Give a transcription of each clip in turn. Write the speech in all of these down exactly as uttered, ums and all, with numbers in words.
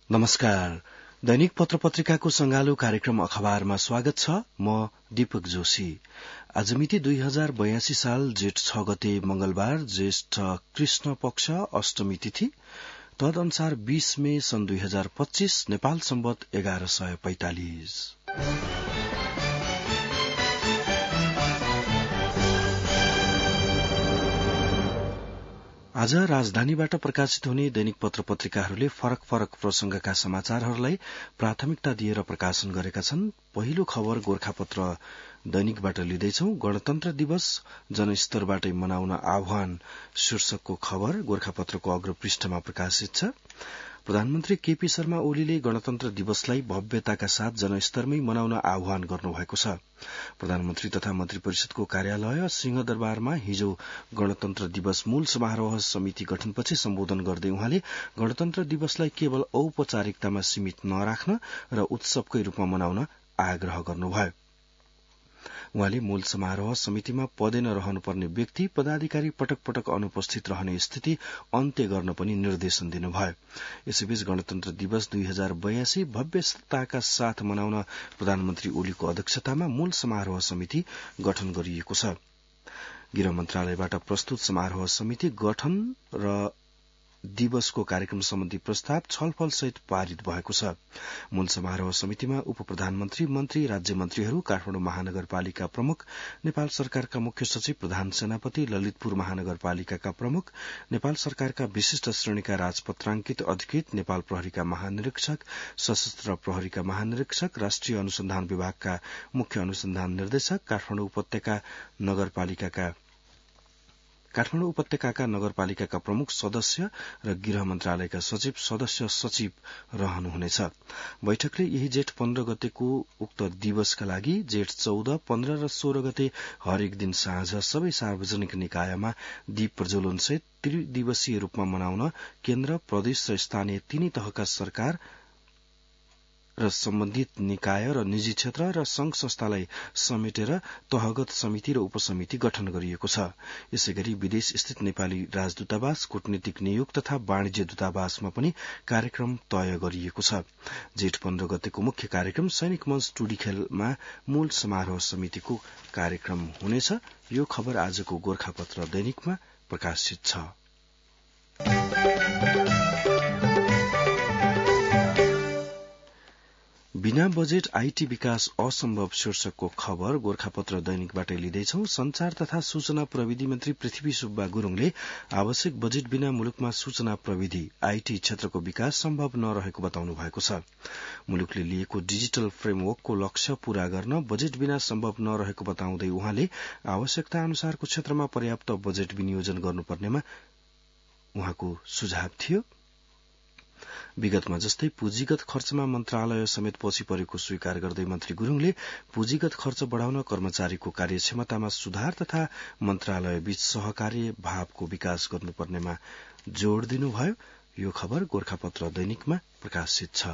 नमस्कार। दैनिक पत्र पत्रिकाको संगालो कार्यक्रम अखबारमा स्वागत छ। म दीपक जोशी। आज मिति दुई हजार बयासी साल जेठ छ गते मंगलबार, ज्येष्ठ कृष्ण पक्ष अष्टमी तिथि, तदनुसार बीस मे सन् दुई हजार पच्चीस, नेपाल सम्वत एघार सय पैंतालिस। आज राजधानीबाट प्रकाशित हुने दैनिक पत्र पत्रिकाहरूले फरक फरक प्रसंगका समाचारहरूलाई प्राथमिकता दिएर प्रकाशन गरेका छन्। पहिलो खबर गोरखापत्र दैनिकबाट लिँदैछौ। गणतन्त्र दिवस जनस्तरबाटै मनाउन आह्वान शीर्षकको खबर गोरखापत्रको अग्रपृष्ठमा प्रकाशित छ। प्रधानमन्त्री केपी शर्मा ओलीले गणतन्त्र दिवसलाई भव्यताका साथ जनस्तरमै मनाउन आह्वान गर्नुभएको छ। प्रधानमन्त्री तथा मन्त्री परिषदको कार्यालय सिंहदरबारमा हिजो गणतन्त्र दिवस मूल समारोह समिति गठनपछि सम्बोधन गर्दै उहाँले गणतन्त्र दिवसलाई केवल औपचारिकतामा सीमित नराख्न र उत्सवकै रूपमा मनाउन आग्रह गर्नुभयो। उहाँले मूल समारोह समितिमा पदेन रहनुपर्ने व्यक्ति पदाधिकारी पटक पटक अनुपस्थित रहने स्थिति अन्त्य गर्न पनि निर्देशन दिनुभयो। यसैबीच गणतन्त्र दिवस दुई हजार बयासी भव्यताका साथ मनाउन प्रधानमन्त्री ओलीको अध्यक्षतामा मूल समारोह समिति गठन गरिएको छ। गृह मन्त्रालयबाट प्रस्तुत समारोह समिति गठन र दिवसको कार्यक्रम सम्बन्धी प्रस्ताव छलफल सहित पारित भएको छ। मूल समारोह समितिमा उप प्रधानमन्त्री, मन्त्री, राज्य मन्त्रीहरू, काठमाडौँ महानगरपालिका प्रमुख, नेपाल सरकारका मुख्य सचिव, प्रधान सेनापति, ललितपुर महानगरपालिकाका प्रमुख, नेपाल सरकारका विशिष्ट श्रेणीका राजपत्रांकित अधिकृत, नेपाल प्रहरीका महानिरीक्षक, सशस्त्र प्रहरीका महानिरीक्षक, राष्ट्रिय अनुसन्धान विभागका मुख्य अनुसन्धान निर्देशक, काठमाडौँ उपत्यका नगरपालिकाका काठमाडौँ उपत्यकाका नगरपालिकाका प्रमुख सदस्य र गृह मन्त्रालयका सचिव सदस्य सचिव रहनुहुनेछ। बैठकले यही जेठ पन्ध्र गतेको उक्त दिवसका लागि जेठ चौध, पन्ध्र र सोह्र गते हरेक दिन साँझ सबै सार्वजनिक निकायमा दीप प्रज्वलनसहित त्रिदिवसीय रूपमा मनाउन केन्द्र, प्रदेश र स्थानीय तीनै तहका सरकार र सम्बन्धित निकाय र निजी क्षेत्र र संघ संस्थालाई समेटेर तहगत समिति र उपसमिति गठन गरिएको छ। यसैगरी विदेश स्थित नेपाली राजदूतावास, कूटनीतिक नियोग तथा वाणिज्य दूतावासमा पनि कार्यक्रम तय गरिएको छ। जेठ पन्ध्र गतेको मुख्य कार्यक्रम सैनिक मञ्च टुडीखेलमा मूल समारोह समितिको कार्यक्रम हुनेछ। यो खबर आजको गोरखापत्र दैनिकमा प्रकाशित छ। बिना बजेट आईटी विकास असम्भव शीर्षकको खबर गोरखापत्र दैनिकबाटै लिँदैछौ। संचार तथा सूचना प्रविधि मन्त्री पृथ्वी सुब्बा गुरूङले आवश्यक बजेट बिना मुलुकमा सूचना प्रविधि आईटी क्षेत्रको विकास सम्भव नरहेको बताउनु भएको छ। मुलुकले लिएको डिजिटल फ्रेमवर्कको लक्ष्य पूरा गर्न बजेट बिना सम्भव नरहेको बताउँदै उहाँले आवश्यकता अनुसारको क्षेत्रमा पर्याप्त बजेट विनियोजन गर्नुपर्नेमा उहाँको सुझाव थियो। विगतमा जस्तै पुँजीगत खर्चमा मन्त्रालय समेत पछि परेको स्वीकार गर्दै मन्त्री गुरूङले पुँजीगत खर्च बढ़ाउन कर्मचारीको कार्यक्षमतामा सुधार तथा मन्त्रालय बीच सहकार्य भावको विकास गर्नुपर्नेमा जोड़ दिनुभयो। यो खबर गोरखापत्र दैनिकमा प्रकाशित छ।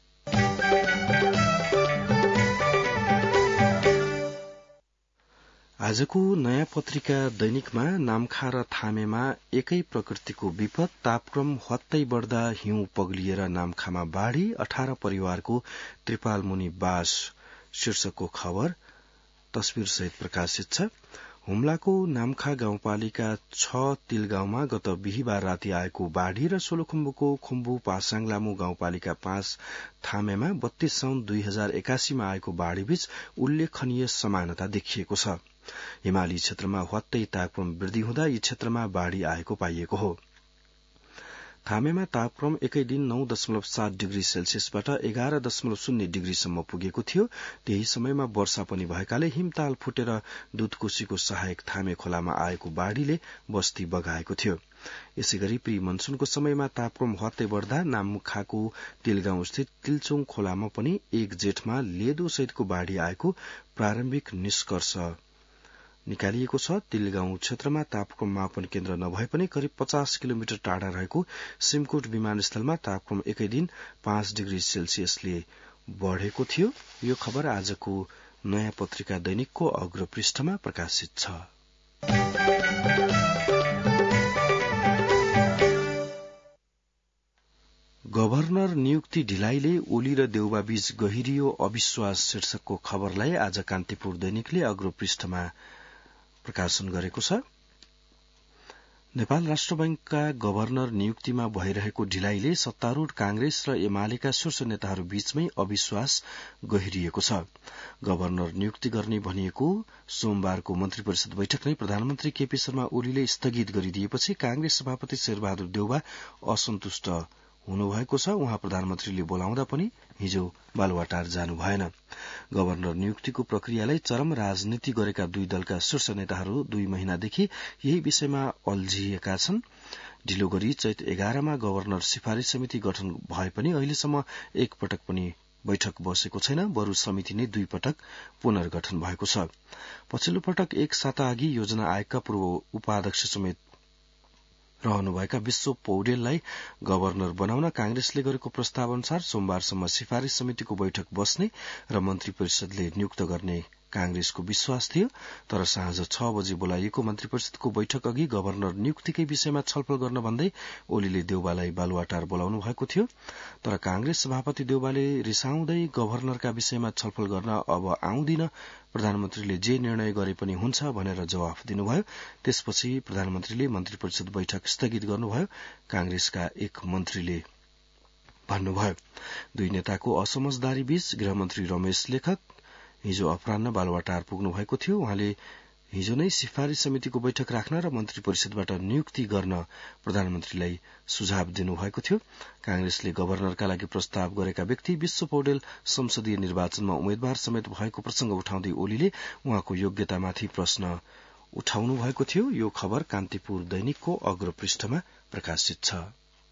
आजको नयाँ पत्रिका दैनिकमा नामखा र थामेमा एकै प्रकृतिको विपद, तापक्रम हत्तै बढ़दा हिउँ पग्लिएर नामखामा बाढ़ी, अठार परिवारको त्रिपाल मुनि बास शीर्षकको खबर तस्विर सहित प्रकाशित छ। हुम्लाको नामखा गाउँपालिका छ तिल गाउँमा गत बिहीबार राति आएको बाढ़ी र सोलुखुम्बुको खुम्बु पासाङ लामो गाउँपालिका पाँच थामेमा बत्तीस साउन दुई हजार एकासीमा आएको बाढ़ी बीच उल्लेखनीय समानता देखिएको छ। हिमाली क्षेत्रमा हत्तै तापक्रम वृद्धि हुँदा यी क्षेत्रमा बाढ़ी आएको पाइएको हो। थामेमा तापक्रम एकै दिन नौ दशमलव सात डिग्री सेल्सियसबाट एघार दशमलव शून्य डिग्रीसम्म पुगेको थियो। त्यही समयमा वर्षा पनि भएकाले हिमताल फुटेर दुधकोशीको सहायक थामे खोलामा आएको बाढ़ीले बस्ती बगाएको थियो। यसैगरी प्री मनसूनको समयमा तापक्रम हत्तै बढ़दा नामखाको तिलगाउँ स्थित तिलचोङ खोलामा पनि एक जेठमा लेदो सहितको बाढ़ी आएको प्रारम्भिक निष्कर्ष निकालिएको छ। तिलगाउँ क्षेत्रमा तापक्रम मापन केन्द्र नभए पनि करिब पचास किलोमिटर टाढा रहेको सिमकोट विमानस्थलमा तापक्रम एकै दिन पाँच डिग्री सेल्सियसले बढ़ेको थियो। यो खबर आजको नयाँ पत्रिका दैनिकको अग्रपृष्ठमा प्रकाशित छ। गभर्नर नियुक्ति ढिलाइले ओली र देउबाबीच गहिरियो अविश्वास शीर्षकको खबरलाई आज कान्तिपुर दैनिकले अग्लो पृष्ठमा प्रकाशन गरेको छ। नेपाल राष्ट्र बैंकका गभर्नर नियुक्तिमा भइरहेको ढिलाइले सत्तारूढ़ कांग्रेस र एमालेका शीर्ष नेताहरू बीचमै अविश्वास गहिरिएको छ। गभर्नर नियुक्ति गर्ने भनिएको सोमबारको मन्त्री परिषद बैठक नै प्रधानमन्त्री केपी शर्मा ओलीले स्थगित गरिदिएपछि कांग्रेस सभापति शेरबहादुर देउबा असन्तुष्ट हुनुभएको छ। उहाँ प्रधानमन्त्रीले बोलाउँदा पनि हिजो बालुवाटार जानु भएन। गभर्नर नियुक्तिको प्रक्रियालाई चरम राजनीति गरेका दुई दलका शीर्ष नेताहरू दुई महिनादेखि यही विषयमा अल्झिएका छन्। ढिलो गरी चैत एघारमा गभर्नर सिफारिश समिति गठन भए पनि अहिलेसम्म एक पटक पनि बैठक बसेको छैन। बरु समिति नै दुई पटक पुनर्गठन भएको छ। पछिल्लो पटक एक साता अघि योजना आयोगका पूर्व उपाध्यक्ष समेत रहनुभएका विश्व पौडेललाई गभर्नर बनाउन कांग्रेसले गरेको प्रस्ताव अनुसार सोमबारसम्म सिफारिश समितिको बैठक बस्ने र मन्त्री परिषदले नियुक्त गर्ने कांग्रेसको विश्वास थियो। तर साँझ छ बजे बोलाइएको मन्त्री परिषदको बैठक अघि गभर्नर नियुक्तिकै विषयमा छलफल गर्न भन्दै ओलीले देउबालाई बालुवाटार बोलाउनु भएको थियो। तर कांग्रेस सभापति देउबाले रिसाउँदै गभर्नरका विषयमा छलफल गर्न अब आउँदिन, प्रधानमन्त्रीले जे निर्णय गरे पनि हुन्छ भनेर जवाफ दिनुभयो। त्यसपछि प्रधानमन्त्रीले मन्त्री परिषद बैठक स्थगित गर्नुभयो। कांग्रेसका एक मन्त्रीले भन्नुभयो। दुई नेताको असमझदारी बीच गृहमन्त्री रमेश लेखक हिजो अपराह्न बालुवाटार पुग्नु भएको थियो। उहाँले हिजो नै सिफारिश समितिको बैठक राख्न र मन्त्री परिषदबाट नियुक्ति गर्न प्रधानमन्त्रीलाई सुझाव दिनुभएको थियो। कांग्रेसले गभर्नरका लागि प्रस्ताव गरेका व्यक्ति विश्व पौडेल संसदीय निर्वाचनमा उम्मेद्वार समेत भएको प्रसंग उठाउँदै ओलीले उहाँको योग्यतामाथि प्रश्न उठाउनु भएको थियो। यो खबर कान्तिपुर दैनिकको अग्र पृष्ठमा प्रकाशित छ।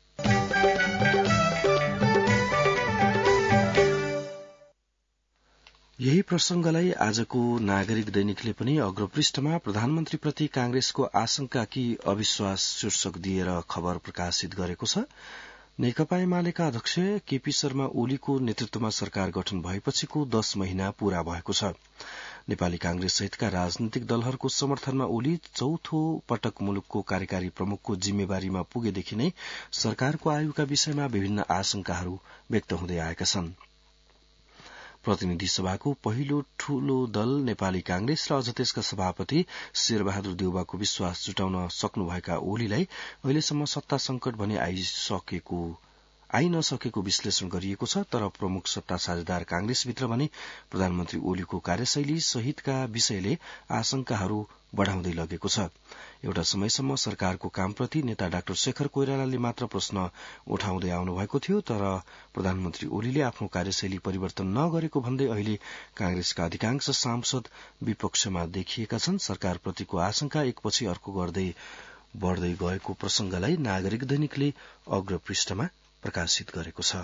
यही प्रसंगलाई आजको नागरिक दैनिकले पनि अग्र पृष्ठमा प्रधानमन्त्रीप्रति कांग्रेसको आशंका कि अविश्वास शीर्षक दिएर खबर प्रकाशित गरेको छ। नेकपा एमालेका अध्यक्ष केपी शर्मा ओलीको नेतृत्वमा सरकार गठन भएपछिको दश महिना पूरा भएको छ। नेपाली कांग्रेस सहितका राजनीतिक दलहरूको समर्थनमा ओली चौथो पटक मुलुकको कार्यकारी प्रमुखको जिम्मेवारीमा पुगेदेखि नै सरकारको आयुका विषयमा विभिन्न आशंकाहरू व्यक्त हुँदै आएका छन्। प्रतिनिधि सभाको पहिलो ठूलो दल नेपाली कांग्रेस र अझ त्यसका सभापति शेरबहादुर देउबाको विश्वास जुटाउन सक्नुभएका ओलीलाई अहिलेसम्म सत्ता संकट भने आइसकेको आइ नसकेको विश्लेषण गरिएको छ। तर प्रमुख सत्ता साझेदार कांग्रेसभित्र भने प्रधानमन्त्री ओलीको कार्यशैली सहितका विषयले आशंकाहरू बढ़ाउँदै लगेको छ। एउटा समयसम्म सरकारको कामप्रति नेता डाक्टर शेखर कोइरालाले मात्र प्रश्न उठाउँदै आउनु भएको थियो। तर प्रधानमन्त्री ओलीले आफ्नो कार्यशैली परिवर्तन नगरेको भन्दै अहिले कांग्रेसका अधिकांश सांसद विपक्षमा देखिएका छन्। सरकारप्रतिको आशंका एकपछि अर्को गर्दै बढ़दै गएको प्रसंगलाई नागरिक दैनिकले अग्र पृष्ठमा प्रकाशित गरेको छ।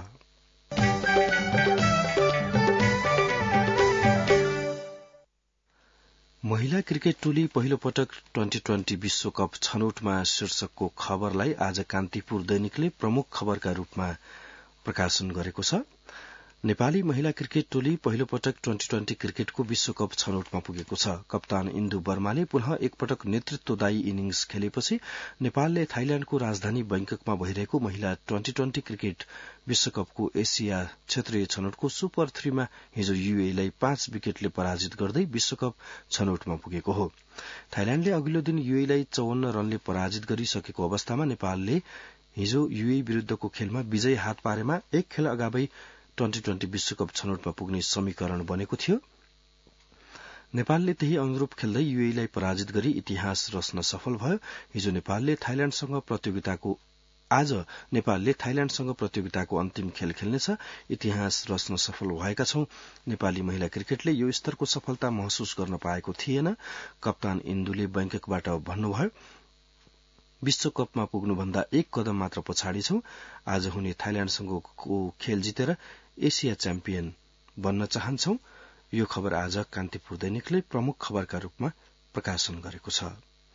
महिला क्रिकेट टोली पहिलो पटक ट्वेन्टी ट्वेन्टी विश्वकप छनौटमा शीर्षकको खबरलाई आज कान्तिपुर दैनिकले प्रमुख खबरका रूपमा प्रकाशन गरेको छ। नेपाली महिला क्रिकेट टोली पहिलो पटक ट्वेन्टी ट्वेन्टी क्रिकेटको विश्वकप छनौटमा पुगेको छ। कप्तान इन्दु वर्माले पुनः एकपटक नेतृत्वदायी इनिंग्स खेलेपछि नेपालले थाइल्याण्डको राजधानी बैंककमा भइरहेको महिला ट्वेन्टी ट्वेन्टी क्रिकेट विश्वकपको एसिया क्षेत्रीय छनौटको सुपर थ्रीमा हिजो यूएईलाई पाँच विकेटले पराजित गर्दै विश्वकप छनौटमा पुगेको हो। थाइल्याण्डले अघिल्लो दिन यूएईलाई चौवन्न रनले पराजित गरिसकेको अवस्थामा नेपालले हिजो यूएई विरूद्धको खेलमा विजय हात पारेमा एक खेल अगावै ट्वेन्टी ट्वेन्टी विश्वकप छनौटमा पुग्ने समीकरण बनेको थियो। नेपालले त्यही अनुरूप खेल्दै यूएईलाई पराजित गरी इतिहास रच्न सफल भयो। हिजो नेपालले थाइल्याण्डसँग प्रतियोगिताको आज नेपालले थाइल्याण्डसँग प्रतियोगिताको अन्तिम खेल खेल्नेछ। इतिहास रच्न सफल भएका छौं। नेपाली महिला क्रिकेटले यो स्तरको सफलता महसुस गर्न पाएको थिएन। कप्तान इन्दुले बैंककबाट भन्नुभयो, विश्वकपमा पुग्नुभन्दा एक कदम मात्र पछाडि छौं। आज हुने थाइल्याण्डसँगको खेल जितेर एसिया च्याम्पियन बन्न चाहन्छौं। यो खबर आज कान्तिपुर दैनिकले प्रमुख खबरका रूपमा प्रकाशन गरेको छ।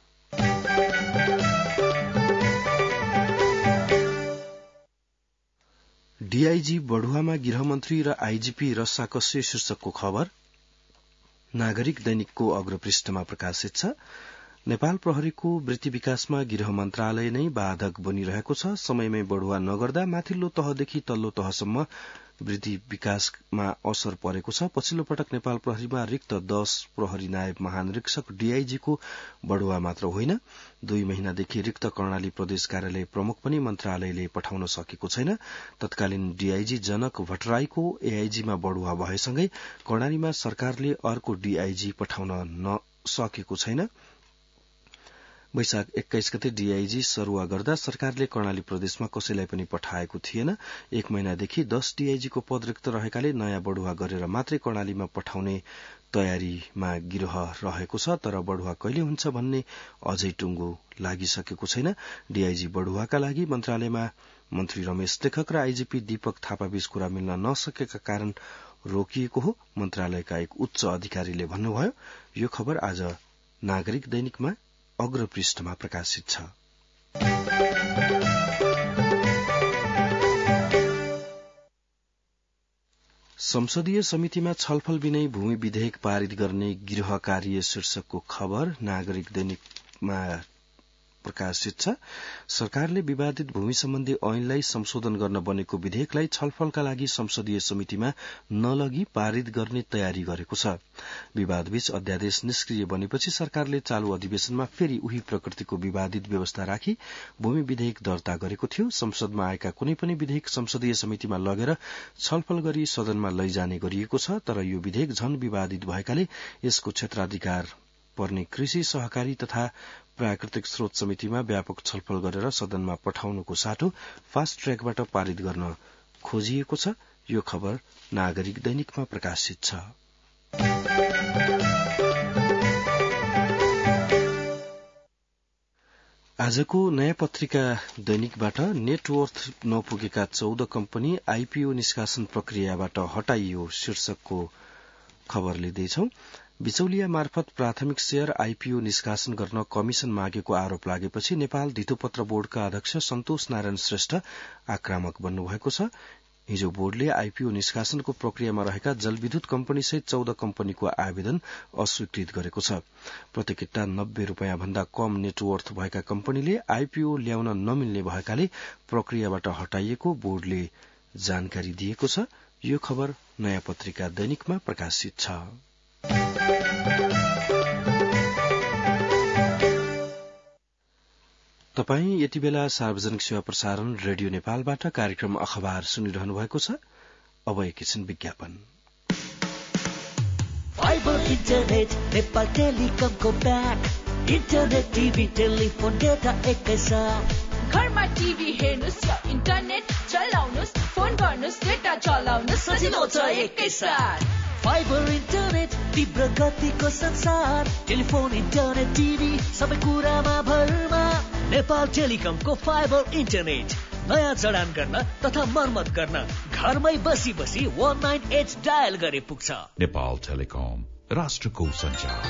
डीआईजी बढुवामा गृहमन्त्री र आईजीपी रस्साकसी शीर्षकको खबर नागरिक दैनिकको अग्रपृष्ठमा प्रकाशित छ। नेपाल प्रहरीको वृत्ति विकासमा गृह मन्त्रालय नै बाधक बनिरहेको छ। समयमै बढ़ुवा नगर्दा माथिल्लो तहदेखि तल्लो तहसम्म वृद्धि विकासमा असर परेको छ। पछिल्लो पटक नेपाल प्रहरीमा रिक्त दश प्रहरी नायब महानिरीक्षक डीआईजी को बढ़ुवा मात्र होइन, दुई महिनादेखि रिक्त कर्णाली प्रदेश कार्यालय प्रमुख पनि मन्त्रालयले पठाउन सकेको छैन। तत्कालीन डीआईजी जनक भट्टराईको एआईजीमा बढ़ुवा भएसँगै कर्णालीमा सरकारले अर्को डीआईजी पठाउन नसकेको छैन। वैशाख एक्काइस गते डीआईजी सरुवा गर्दा सरकारले कर्णाली प्रदेशमा कसैलाई पनि पठाएको थिएन। एक महिनादेखि दश डीआईजी को पद रिक्त रहेकाले नयाँ बढ़ुवा गरेर मात्रै कर्णालीमा पठाउने तयारीमा गिरह रहेको छ। तर बढ़ुवा कहिले हुन्छ भन्ने अझै टुंगो लागिसकेको छैन। डीआईजी बढ़ुवाका लागि मन्त्रालयमा मन्त्री रमेश लेखक र आईजीपी दीपक थापाबीच कुरा मिल्न नसकेका कारण रोकिएको हो, मन्त्रालयका एक उच्च अधिकारीले भन्नुभयो। यो खबर आज नागरिक दैनिकमा अग्र पृष्ठमा प्रकाशित छ। संसदीय समितिमा छलफल बिनै भूमि विधेयक पारित गर्ने गृह कार्य शीर्षकको खबर नागरिक दैनिकमा प्रकाशित छ। सरकारले विवादित भूमि सम्बन्धी ऐनलाई संशोधन गर्न बनेको विधेयकलाई छलफलका लागि संसदीय समितिमा नलगी पारित गर्ने तयारी गरेको छ। विवादबीच अध्यादेश निष्क्रिय बनेपछि सरकारले चालू अधिवेशनमा फेरि उही प्रकृतिको विवादित व्यवस्था राखी भूमि विधेयक दर्ता गरेको थियो। संसदमा आएका कुनै पनि विधेयक संसदीय समितिमा लगेर छलफल गरी सदनमा लैजाने गरिएको छ। तर यो विधेयक झन विवादित भएकाले यसको क्षेत्राधिकार पर्ने कृषि, सहकारी तथा प्राकृतिक स्रोत समितिमा व्यापक छलफल गरेर सदनमा पठाउनुको साटो फास्ट ट्र्याकबाट पारित गर्न खोजिएको छ। यो खबर नागरिक दैनिकमा प्रकाशित छ। आजको नयाँ पत्रिका दैनिकबाट नेटवर्थ नपुगेका चौध कम्पनी आईपीओ निष्कासन प्रक्रियाबाट हटाइयो शीर्षकको खबर लिँदैछौ। बिचौलिया मार्फत प्राथमिक शेयर आईपीओ निष्कासन गर्न कमिशन मागेको आरोप लागेपछि नेपाल धितोपत्र बोर्डका अध्यक्ष सन्तोष नारायण श्रेष्ठ आक्रामक बन्नुभएको छ। हिजो बोर्डले आईपीओ निष्कासनको प्रक्रियामा रहेका जलविद्युत कम्पनी सहित चौध कम्पनीको आवेदन अस्वीकृत गरेको छ। प्रत्येकिता नब्बे रूपियाँ भन्दा कम नेटवर्थ भएका कम्पनीले आईपीओ ल्याउन नमिल्ने भएकाले प्रक्रियाबाट हटाइएको बोर्डले जानकारी दिएको छ। यो खबर नयाँ पत्रिका दैनिकमा प्रकाशित छ। तपाई यति बेला सार्वजनिक सेवा प्रसारण रेडियो नेपालबाट कार्यक्रम अखबार सुनिरहनु भएको छ। अब एकैछिन विज्ञापन। फाइबर इन्टरनेट नेपाल टेलिकमको ब्याक, इन्टरनेट टिभी टेलिफोन डेटा एकैसाथ। घरमा टिभी हेर्नुस् या इन्टरनेट चलाउनुस्, फोन गर्नुस्, डेटा चलाउनुस्, सजिलो छ एकैसाथ। फाइबर इन्टरनेट तीव्र गतिको संसार, टेलिफोन, इन्टरनेट, टिभी सबै कुरामा भरमा। नेपाल टेलिकमको फाइबर इन्टरनेट नयाँ जडान गर्न तथा मर्मत गर्न घरमै बसी बसी एक नौ आठ डायल गरे पुग्छ। नेपाल टेलिकम, राष्ट्रको सञ्चार।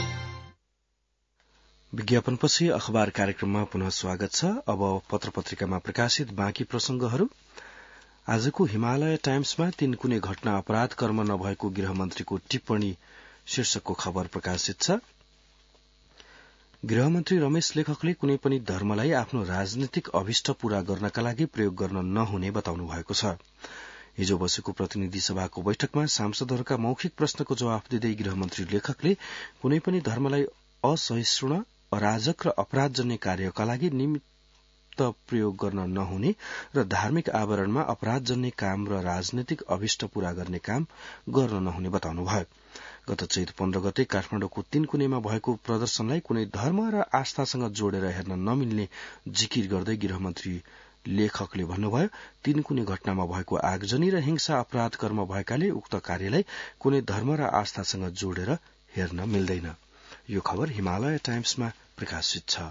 विज्ञापनपछि अखबार कार्यक्रममा पुनः स्वागत छ। अब पत्र पत्रिकामा प्रकाशित बाँकी प्रसंगहरू। आजको हिमालय टाइम्समा तीन कुनै घटना अपराध कर्म नभएको गृहमन्त्रीको टिप्पणी शीर्षकको खबर प्रकाशित छ। गृहमन्त्री रमेश लेखकले कुनै पनि धर्मलाई आफ्नो राजनीतिक अभिष्ट पूरा गर्नका लागि प्रयोग गर्न नहुने बताउनु भएको छ। हिजो बसेको प्रतिनिधि सभाको बैठकमा सांसदहरूका मौखिक प्रश्नको जवाफ दिँदै गृहमन्त्री लेखकले कुनै पनि धर्मलाई असहिष्णु, अराजक र अपराधजन्य कार्यका लागि निमित्त प्रयोग गर्न नहुने र धार्मिक आवरणमा अपराधजन्य काम र राजनीतिक अभिष्ट पूरा गर्ने काम गर्न नहुने बताउनुभयो। गत चैत पन्ध्र गते काठमाडौँको तीनकुनेमा भएको प्रदर्शनलाई कुनै धर्म र आस्थासँग जोडेर हेर्न नमिल्ने जिकिर गर्दै गृहमन्त्री लेखकले भन्नुभयो, तीनकुने घटनामा भएको आगजनी र हिंसा अपराध कर्म भएकाले उक्त कार्यलाई कुनै धर्म र आस्थासँग जोडेर हेर्न मिल्दैन। यो खबर हिमालय टाइम्समा प्रकाशित छ।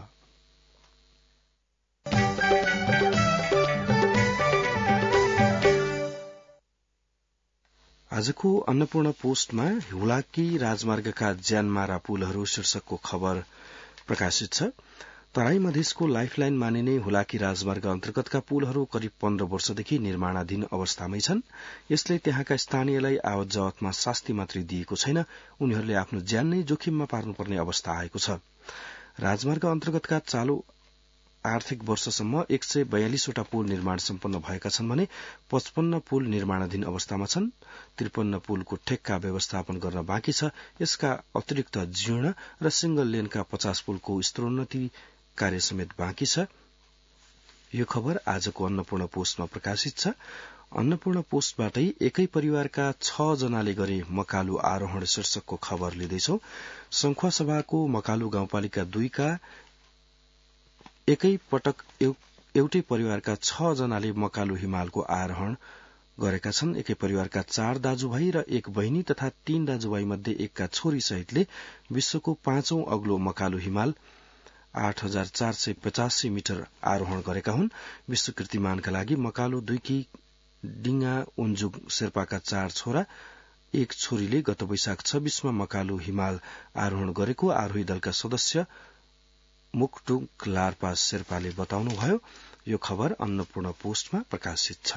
आजको अन्नपूर्ण पोस्टमा हुलाकी राजमार्गका ज्यानमारा पुलहरू शीर्षकको खबर प्रकाशित छ। तराई मधेसको लाइफलाइन मानिने हुलाकी राजमार्ग अन्तर्गतका पुलहरू करिब पन्ध्र वर्षदेखि निर्माणाधीन अवस्थामै छन्। यसले त्यहाँका स्थानीयलाई आवत जावतमा शास्ति मात्रै दिएको छैन, उनीहरूले आफ्नो ज्यान नै जोखिममा पार्नुपर्ने अवस्था आएको छ। राजमार्ग अन्तर्गतका चालू आर्थिक वर्षसम्म एक सय बयालिसवटा पुल निर्माण सम्पन्न भएका छन् भने पचपन्न पुल निर्माणाधीन अवस्थामा छन्। त्रिपन्न पुलको ठेक्का व्यवस्थापन गर्न बाँकी छ। यसका अतिरिक्त जीर्ण र सिंगल लेनका पचास पुलको स्तरोन्नति कार्य समेत बाँकी छ। यो खबर आजको अन्नपूर्ण पोस्टमा प्रकाशित छ। अन्नपूर्ण पोस्टबाटै एकै परिवारका छ जनाले गरे मकालु आरोहण शीर्षकको खबर लिँदैछौ। संखुवा सभाको मकालु गाउँपालिका दुईका एकै पटक एउटै परिवारका छ जनाले मकालु हिमालको आरोहण गरेका छन्। एकै परिवारका चार दाजुभाइ र एक बहिनी तथा तीन दाजुभाइ मध्ये एकका छोरी सहितले विश्वको पाँचौं अग्लो मकालु हिमाल आठ हजार चार सय पचासी मिटर आरोहण गरेका हुन्। विश्व कीर्तिमानका लागि मकालु दुईकी डिंगा उन्जुग शेर्पाका चार छोरा एक छोरीले गत वैशाख छब्बीसमा मकालु हिमाल आरोहण गरेको आरोही दलका सदस्य मुक्टुङ लार्पा शेर्पाले बताउनुभयो। यो खबर अन्नपूर्ण पोस्टमा प्रकाशित छ।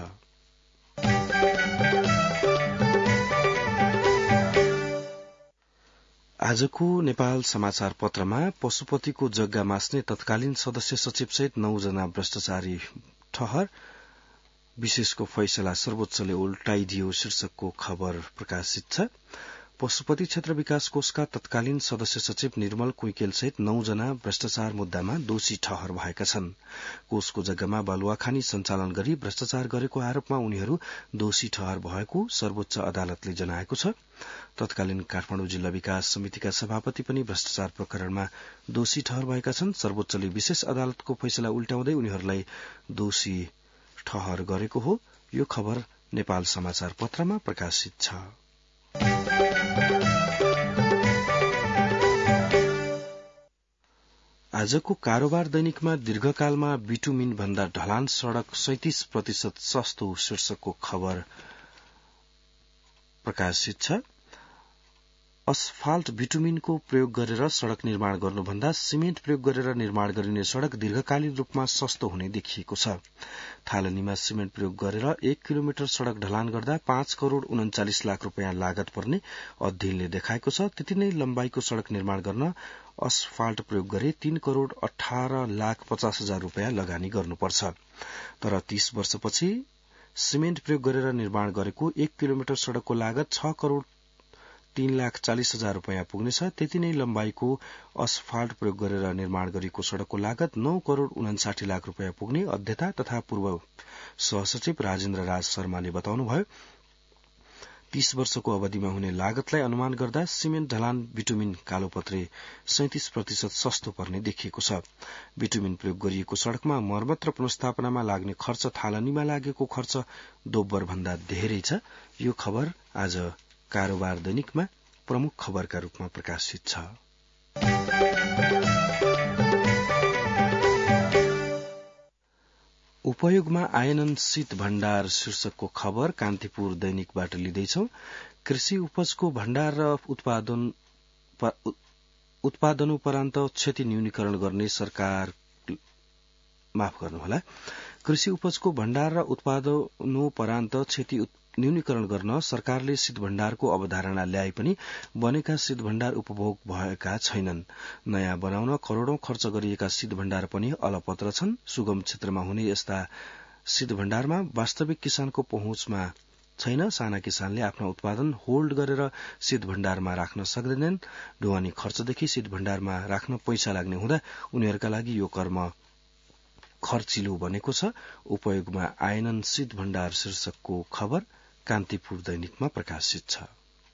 आजको नेपाल समाचार पत्रमा पशुपतिको जग्गा मास्ने तत्कालीन सदस्य सचिव सहित नौजना भ्रष्टाचारी ठहर, विशेषको फैसला सर्वोच्चले उल्टाइदियो शीर्षकको खबर प्रकाशित छ। पशुपति क्षेत्र विकास कोषका तत्कालीन सदस्य सचिव निर्मल कुइकेल सहित नौजना भ्रष्टाचार मुद्दामा दोषी ठहर भएका छन्। कोषको जग्गामा बालुवाखानी सञ्चालन गरी भ्रष्टाचार गरेको आरोपमा उनीहरू दोषी ठहर भएको सर्वोच्च अदालतले जनाएको छ। तत्कालीन काठमाडौँ जिल्ला विकास समितिका सभापति पनि भ्रष्टाचार प्रकरणमा दोषी ठहर भएका छन्। सर्वोच्चले विशेष अदालतको फैसला उल्टाउँदै उनीहरूलाई दोषी ठहर गरेको हो। यो खबर नेपाल समाचार पत्रमा प्रकाशित छ। आजको कारोबार दैनिकमा दीर्घकालमा बिटुमिन भन्दा ढलान सड़क सैंतीस प्रतिशत सस्तो शीर्षकको खबर प्रकाशित छ। अस्फाल्ट बिटुमिनको प्रयोग गरेर सड़क निर्माण गर्नुभन्दा सिमेन्ट प्रयोग गरेर निर्माण गरिने सड़क दीर्घकालीन रूपमा सस्तो हुने देखिएको छ। थालनीमा सिमेन्ट प्रयोग गरेर एक किलोमिटर सड़क ढलान गर्दा पाँच करोड़ उन्चालिस लाख रूपियाँ लागत पर्ने अध्ययनले देखाएको छ। त्यति नै लम्बाईको सड़क निर्माण गर्न अस्फाल्ट प्रयोग गरे तीन करोड़ अठार लाख पचास हजार रूपियाँ लगानी गर्नुपर्छ। तर तीस वर्षपछि सिमेन्ट प्रयोग गरेर निर्माण गरेको एक किलोमिटर सड़कको लागत छ करोड़ तीन लाख चालिस हजार रूपियाँ पुग्नेछ। त्यति नै लम्बाईको अस्फाल्ट प्रयोग गरेर निर्माण गरिएको सड़कको लागत नौ करोड़ उनासाठी लाख रूपियाँ पुग्ने अध्येता तथा पूर्व सहसचिव राजेन्द्र राज शर्माले बताउनुभयो। तीस वर्षको अवधिमा हुने लागतलाई अनुमान गर्दा सिमेन्ट ढलान बिटुमिन कालोपत्रे सैंतीस प्रतिशत सस्तो पर्ने देखिएको छ। बिटुमिन प्रयोग गरिएको सड़कमा मर्मत र पुनर्स्थापनामा लाग्ने खर्च थालनीमा लागेको खर्च दोब्बर भन्दा धेरै छ। यो खबर आज कारोबार दैनिकमा प्रमुख खबरका रूपमा प्रकाशित छ। उपयोगमा आएनन् शीत भण्डार शीर्षकको खबर कान्तिपुर दैनिकबाट लिँदैछौ। कृषि उपजको भण्डार र उत्पादन उत्पादनोपरान्त क्षति न्यूनीकरण गर्ने सरकार माफ गर्नुहोला कृषि उपजको भण्डार र उत्पादनोपरान्त क्षति न्यूनीकरण गर्न सरकारले शीत भण्डारको अवधारणा ल्याए पनि बनेका शीत भण्डार उपभोग भएका छैनन्। नयाँ बनाउन करोड़ौं खर्च गरिएका शीत भण्डार पनि अलपत्र छन्। सुगम क्षेत्रमा हुने यस्ता शीत भण्डारमा वास्तविक किसानको पहुँचमा छैन। साना किसानले आफ्नो उत्पादन होल्ड गरेर शीत भण्डारमा राख्न सक्दैनन्। ढुवानी खर्चदेखि शीत भण्डारमा राख्न पैसा लाग्ने हुँदा उनीहरूका लागि यो कर्म खर्चिलो बनेको छ। उपयोगमा आएनन् शीत भण्डार शीर्षकको खबर कान्तिपुर दैनिकमा प्रकाशित छ।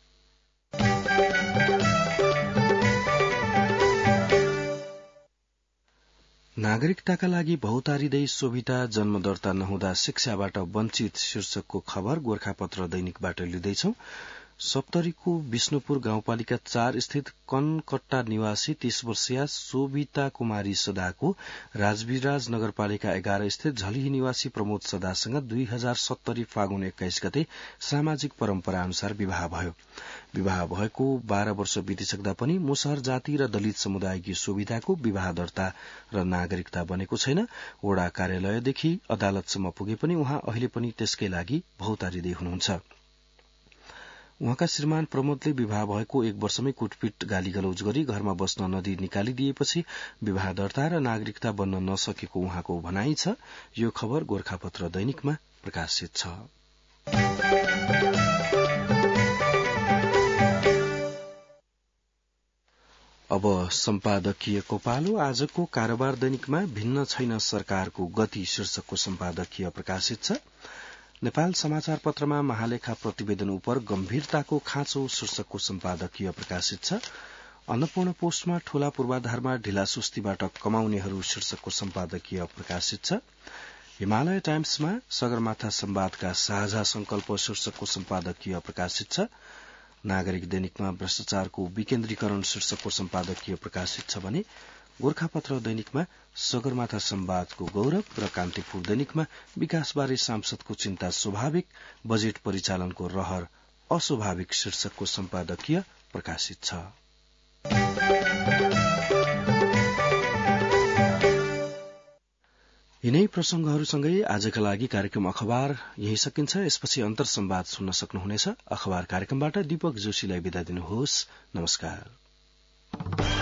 नागरिकताका लागि बहुतारिँदै सोभिता जन्म दर्ता नहुँदा शिक्षाबाट वञ्चित शीर्षकको खबर गोर्खापत्र दैनिकबाट लिँदैछौ। सप्तरीको विष्णुपुर गाउँपालिका चार स्थित कनकट्टा निवासी तीस वर्षीय शोभिता कुमारी सदाको राजविराज नगरपालिका एघार स्थित झलिही निवासी प्रमोद सदासँग दुई हजार सत्तरी फागुन एक्काइस गते सामाजिक परम्परा अनुसार विवाह भयो। विवाह भएको बाह्र वर्ष बितिसक्दा पनि मुसहर जाति र दलित समुदायकी शोभिताको विवाह दर्ता र नागरिकता बनेको छैन। वडा कार्यालयदेखि अदालतसम्म पुगे पनि उहाँ अहिले पनि त्यसकै लागि बहुतारिँदै हुनुहुन्छ। उहाँका श्रीमान प्रमोदले विवाह भएको एक वर्षमै कुटपिट गाली गलौज गरी घरमा बस्न नदी निकालिदिएपछि विवाह दर्ता र नागरिकता बन्न नसकेको उहाँको भनाई छ। यो खबर गोरखापत्र दैनिकमा प्रकाशित छ। अब सम्पादकीयको पालो। आजको कारोबार दैनिकमा भिन्न छैन सरकारको गति शीर्षकको सम्पादकीय प्रकाशित छ। नेपाल समाचार पत्रमा महालेखा प्रतिवेदन उप गम्भीरताको खाँचो शीर्षकको सम्पादकीय प्रकाशित छ। अन्नपूर्ण पोस्टमा ठूला पूर्वाधारमा ढिलासुस्तीबाट कमाउनेहरू शीर्षकको सम्पादकीय प्रकाशित छ। हिमालय टाइम्समा सगरमाथा संवादका साझा संकल्प शीर्षकको सम्पादकीय प्रकाशित छ। नागरिक दैनिकमा भ्रष्टाचारको विकेन्द्रीकरण शीर्षकको सम्पादकीय प्रकाशित छ भने गोरखापत्र दैनिकमा सगरमाथा संवादको गौरव र कान्तिपुर दैनिकमा विकासबारे सांसदको चिन्ता स्वाभाविक, बजेट परिचालनको रहर अस्वाभाविक शीर्षकको सम्पादकीय प्रकाशित छ। यिनै प्रसंगहरूसँगै आजका लागि कार्यक्रम अखबार यही सकिन्छ। यसपछि अन्तर संवाद सुन्न सक्नुहुनेछ। अखबार कार्यक्रमबाट दीपक जोशीलाई बिदा दिनुहोस्। नमस्कार।